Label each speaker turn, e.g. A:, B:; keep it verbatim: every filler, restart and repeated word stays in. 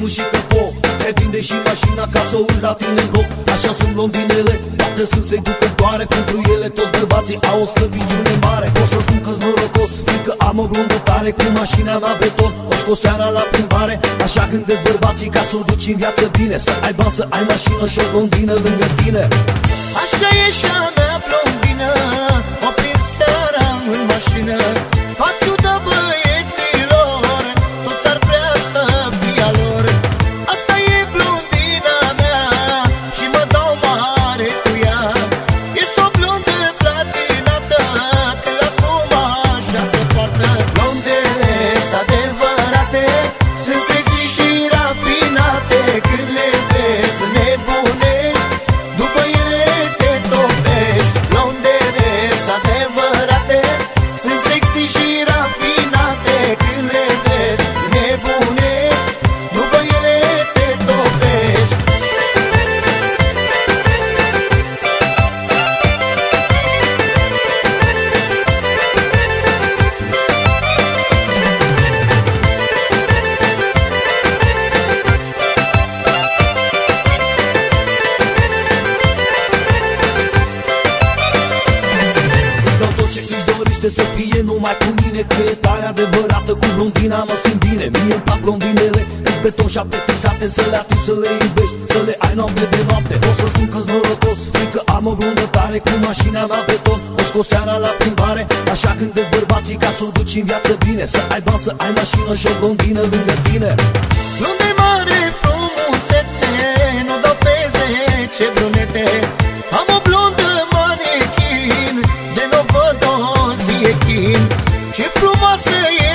A: benzinul și că foc. Se prinde și mașina ca să urci la tine în bloc. Așa sunt blondinele, toate sunt seducătoare. Pentru ele toți bărbații au o slăbiciune mare. O să spun că-s norocos, fiindcă am o blondă tare. Cu mașina mea beton, o scos seara la plimbare. Așa gândesc bărbații ca să o duci în viață bine. Să ai bani, să ai mașină și o blondină lângă tine.
B: Așa e și a mea blondină, o prind seara în mașină. Fac ciudă băieților, toți ar vrea să fie a lor. Asta e blondina mea și mă dau mare cu ea. Este o blondă platinată, că acum așa se poartă. Blondele s-adevărate, sunt sexy și rafinate. Când le vezi nebunești, după ele te topești. Blondele s-adevărate, sunt sexy și rafinate. Când le vezi nebunești, după ele te topești.
A: Dau tot ce își dorește să fie numai cu mine. Că e tare adevărată, cu blondina mă simt bine. Mie-mi plac blondinele, îți beton șapte pisate. Să le atingi, să le iubești, să le ai noapte de noapte. O să spun că-s norocos, fiindcă am o blondă tare. Cu mașina mea beton, o scos seara la plimbare. Așa gândesc bărbații ca să o duci în viață bine. Să ai bani, să ai mașină și o blondină lângă tine.
B: Blonde mare frumusețe, nu dau pe zece brunete. Am o blondă manechin, de nu văd o zi e chin. Ce frumoasă e